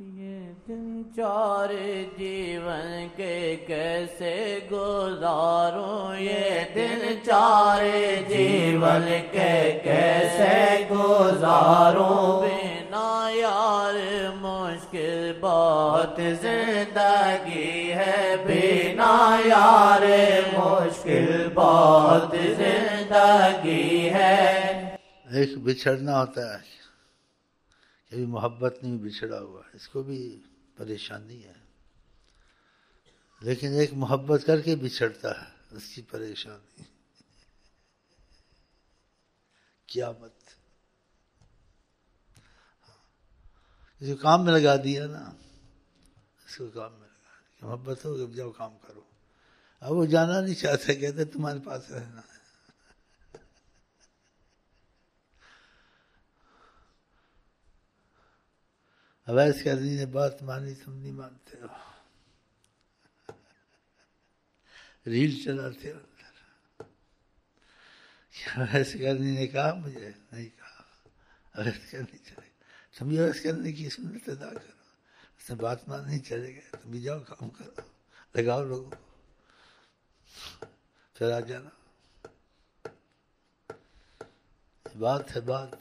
یہ دن چار جیون کے کیسے گزاروں، یہ دن چار جیون کے کیسے گزاروں، بنا یار مشکل بہت زندگی ہے، بنا یار مشکل بہت زندگی ہے۔ ایک بچھڑنا ہوتا ہے، کبھی محبت نہیں بچھڑا ہوا، اس کو بھی پریشانی ہے، لیکن ایک محبت کر کے بچھڑتا ہے، اس کی پریشانی قیامت۔ اس کو کام میں لگا دیا نا، اس کو کام میں لگا دیا، محبت ہو کہ جاؤ کام کرو، اب وہ جانا نہیں چاہتے، کہتے تمہارے پاس رہنا ہے۔ اویس کرنی نے بات مانی، تم نہیں مانتے ہو، ریل چلاتے ہو۔ اویس کرنی نے کہا مجھے نہیں کہا، اویس کرنی چلے، تم بھی اویس کرنے کی سنت ادا کرو، اس نے بات ماننی چلے گئے، تم بھی جاؤ کام کرو، لگاؤ لوگوں کو، پھر آ جانا۔ بات ہے بات،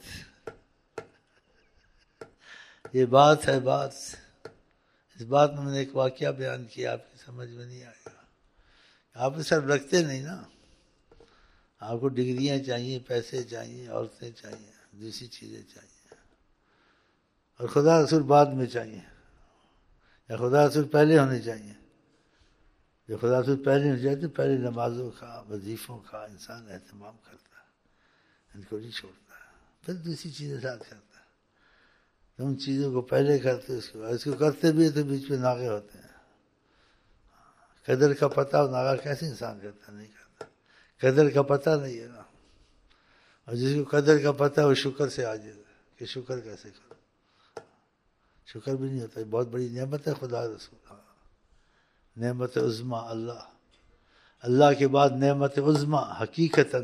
یہ بات ہے بات۔ اس بات میں نے ایک واقعہ بیان کیا، آپ کی سمجھ میں نہیں آئے گا، آپ صرف رکھتے نہیں نا، آپ کو ڈگریاں چاہیے، پیسے چاہیے، عورتیں چاہیے، دوسری چیزیں چاہیے، اور خدا رسول بعد میں چاہیے، یا خدا رسول پہلے ہونے چاہیے۔ جو خدا رسول پہلے ہو جائے تو پہلے نمازوں کا، وظیفوں کا انسان اہتمام کرتا ہے، ان کو نہیں چھوڑتا ہے، پھر دوسری چیزیں ساتھ کرتا ہے۔ ان چیزوں کو پہلے کرتے، اس کو کرتے بھی تو بیچ میں ناغے ہوتے ہیں۔ قدر کا پتہ اور ناغہ کیسے انسان کرتا؟ نہیں کرتا، قدر کا پتہ نہیں ہے نا، اور جس کو قدر کا پتہ وہ شکر سے عاجز ہے کہ شکر کیسے کرو، شکر بھی نہیں ہوتا۔ بہت بڑی نعمت ہے خدا رسول، نعمت عظمیٰ اللہ، اللہ کے بعد نعمت عظمیٰ حقیقتاً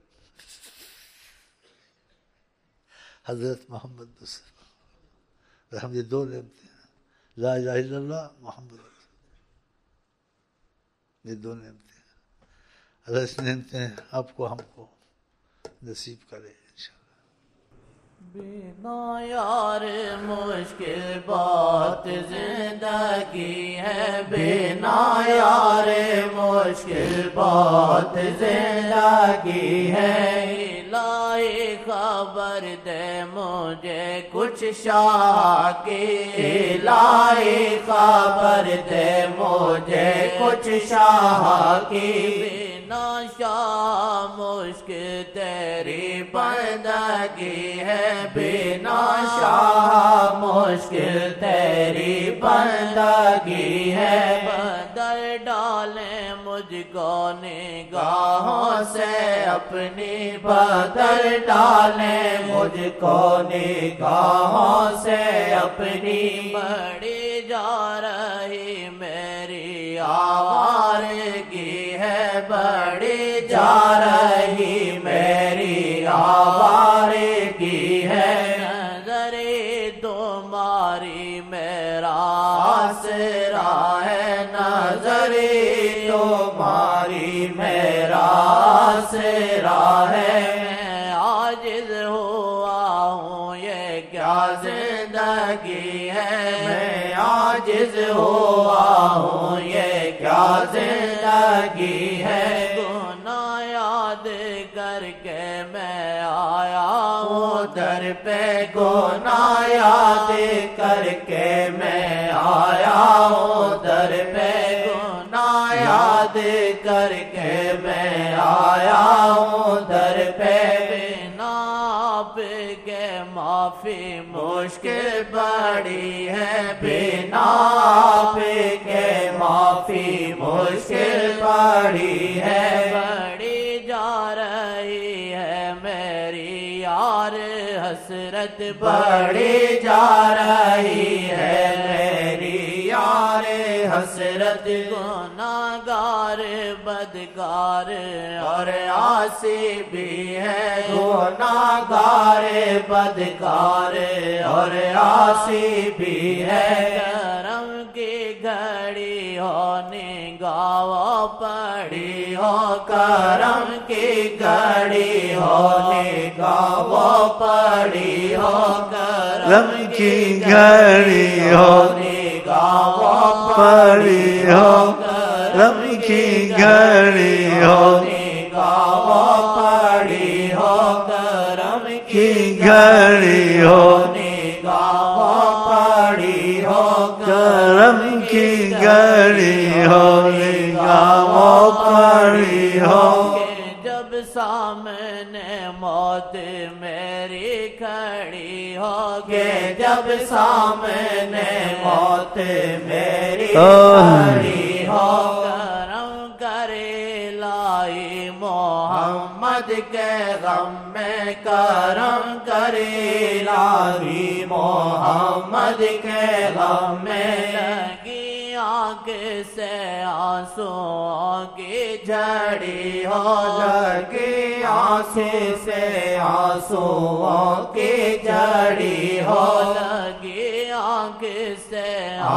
حضرت محمد رسول، ہم یہ دو نعمتیں ہیں، لا الہ الا اللہ محمد رسول، یہ دو نعمتیں ہیں۔ اللہ اس نعمتیں آپ کو ہم کو نصیب کرے انشاءاللہ۔ بنا یار مشکل بات زندگی ہے، بنا یار مشکل بات زندگی ہے۔ الہی خبر دے مجھے کچھ شاہ کی، الہی خبر دے مجھے کچھ شاہ کی، بنا شاہ مشکل تیری بندگی ہے، بنا شاہ مشکل تیری بندگی ہے۔ بدل ڈالیں مجھ کو نگاہوں سے اپنی، بدل ڈالیں مجھ کو نگاہوں سے اپنی، بڑی جا رہی میری آوارگی ہے، بڑی جا رہی میری آوارگی ہے۔ نظری تمہاری میرا آسرا ہے، نظری تمہاری میرا آسرا ہے۔ میں عاجز ہوا ہوں، یہ کیا زندگی ہے، میں عاجز ہوا ہوں، یہ کیا زندگی ہے۔ گناہ یاد کر کے میں آیا ہوں در پہ، گناہ یاد کر کے میں آیا ہوں در پہ، گناہ یاد کر کے میں آیا ہوں در پہ۔ بنا آپ کے معافی مشکل بڑی ہے، بنا آپ کے معافی مشکل بڑی ہے۔ بڑی جا رہی ہے میری یار حسرت، بڑی جا رہی ہے میری یار حسرت گناہگار بدکار اور عاصی بھی ہے گناہگار بدکار اور عاصی بھی ہے کرم کی گھڑی ہو نگاہ پڑی ہو کرم کی گھڑی ہو نگاہ پڑی ہو کرم کی گھڑی ہو نگاہ پڑی ہو کرم کی گھڑی ہو نگاہ پڑی ہو کرم کی گھڑی ہو نگاہ پڑی ہو کرم کی گھڑی ہو نگاہ پڑی ہو جب سامنے موت میری کھڑی ہوگی جب سامنے موت میری کھڑی ہو کرم کرے لائی محمد کے غم میں کرم کرے لائی محمد کے غم میں لگی آنکھ سے آنسوں کی جھڑی ہو لگی آنکھ سے آنسوں کی جھڑی ہو لگی آنکھ سے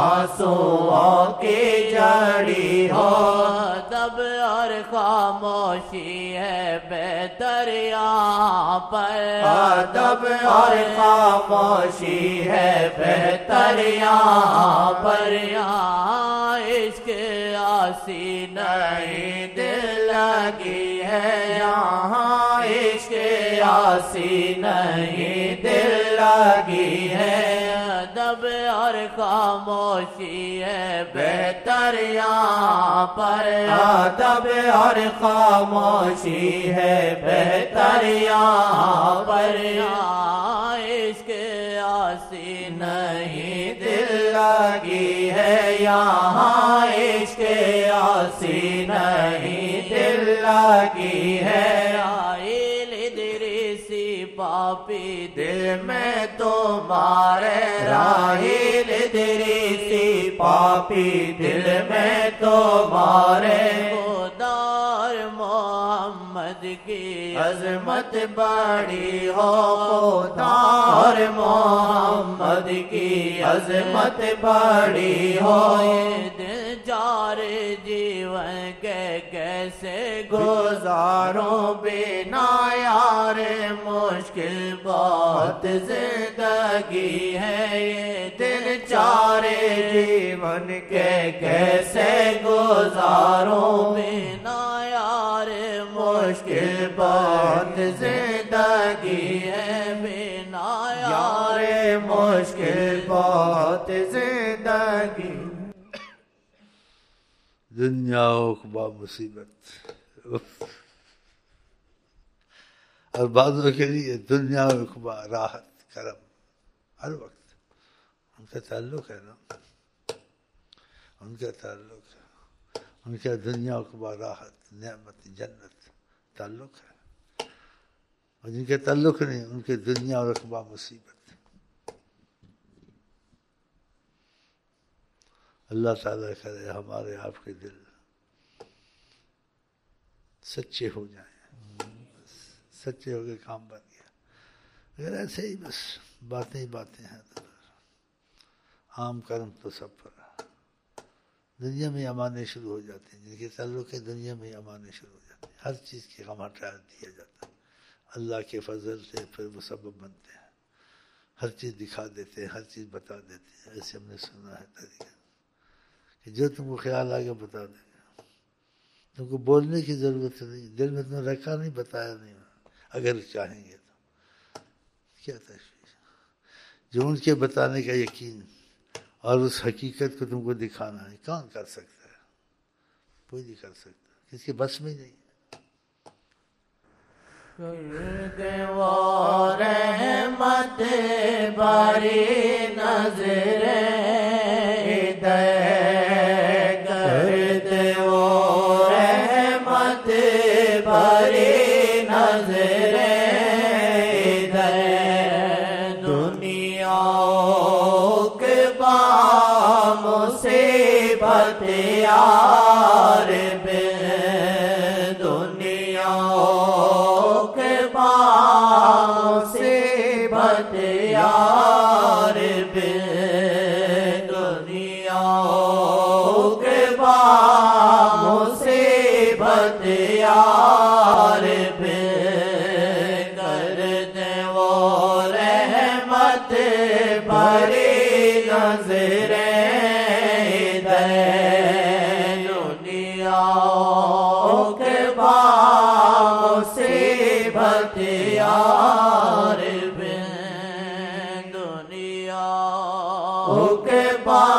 آنسوں کی جھڑی ہو ادب اور خاموشی ہے بہتر یہاں پر ادب اور خاموشی ہے بہتر یہاں پر یہاں عشق آسی نہیں دل لگی ہے یہاں عشق آسی نہیں دل لگی ہے ادب اور خاموشی ہے بہتر یہاں پر ادب اور خاموشی ہے بہتر یہاں پر یہاں عشق آسی نہیں دل لگی ہے یہاں عشق آسی نہیں دل لگی ہے راحیل ادریسی پاپی دل میں تمہارے راحیل ادریسی پاپی دل میں تمہارے خودار محمد کی عظمت بڑی ہو خودار محمد کی عظمت بڑی ہو یہ دل چار جیون کے کیسے گزاروں بنا یار مشکل بہت زندگی ہے یہ دل چار جیون کے کیسے گزاروں بنا یار مشکل بہت زندگی ہے بنا یار مشکل بہت زندگی دنیا عقبہ مصیبت اور بعضوں کے لیے دنیا عقبہ راحت کرم ہر وقت ان کا تعلق ہے نا ان کا تعلق ہے ان کا دنیا عقبہ راحت نعمت جنت تعلق ہے اور جن کا تعلق نہیں ان کے دنیا اور عقبہ مصیبت اللہ تعالیٰ کرے ہمارے آپ کے دل سچے ہو جائیں سچے ہو کے کام بن گیا اگر ایسے ہی بس باتیں ہیں تو عام کرم تو سب پر دنیا میں امانے شروع ہو جاتے ہیں جن کے تعلق ہے دنیا میں امانے شروع ہو جاتے ہیں ہر چیز کی غم ہٹا دیا جاتا ہے اللہ کے فضل سے پھر وہ سبب بنتے ہیں ہر چیز دکھا دیتے ہیں ہر چیز بتا دیتے ہیں ایسے ہم نے سنا ہے طریقہ کہ جو تم کو خیال آگے بتا دیں گے تم کو بولنے کی ضرورت نہیں دل میں تم رکھا نہیں بتایا نہیں اگر چاہیں گے تو کیا تشویش جو ان کے بتانے کا یقین اور اس حقیقت کو تم کو دکھانا ہے کون کر سکتا ہے کوئی نہیں کر سکتا کسی کے بس میں نہیں وہ رحمت باری نظر यार बे दुनिया के मुसीबत यार बे दुनिया के मुसीबत यार बे कर दे वो रहमत भरी नजरें दे दुनिया के मुसीबत यार बे दुनिया के